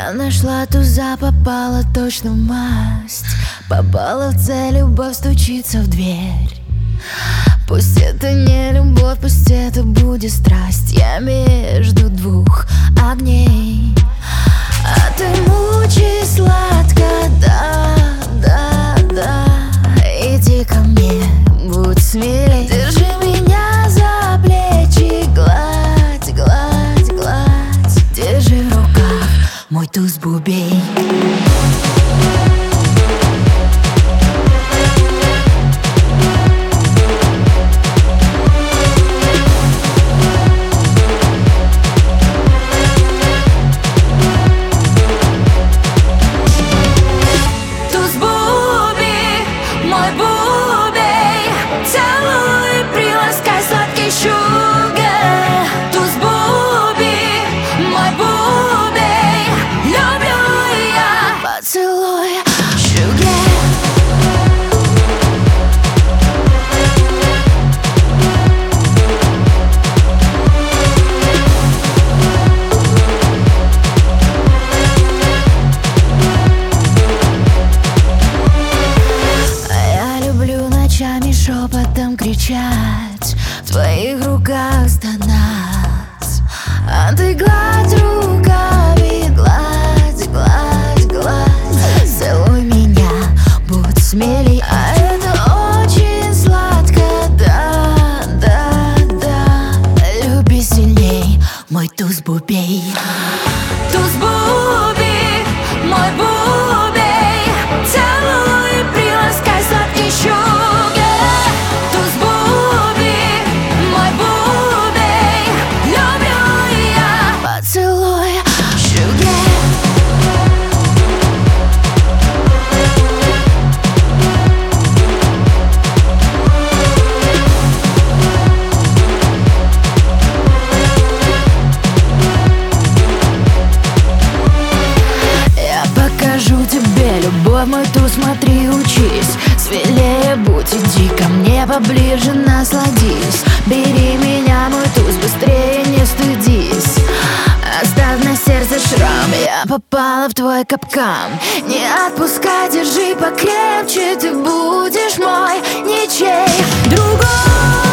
Я нашла туза, попала точно в масть. Попала в цель, любовь стучится в дверь. Пусть это не любовь, пусть это будет страсть. Я между двух огней. А ты мучай сладко, да, да, да. Иди ко мне, будь смелей. Держи меня за плечи, гладь, гладь, гладь. Держи в руках мой туз-бубей. Шепотом кричать, в твоих руках стонать. А ты гладь руками, гладь, гладь, гладь. Целуй меня, будь смелей. А это очень сладко, да, да, да. Люби сильней, мой туз-бубей. Туз-бубей, мой бубей. Целуй, приласкай, сладкий щука. Любовь, мой туз, смотри, учись. Смелее будь, иди ко мне поближе, насладись. Бери меня, мой туз, быстрее, не стыдись. Оставь на сердце шрам, я попала в твой капкан. Не отпускай, держи покрепче, ты будешь мой, ничей другой.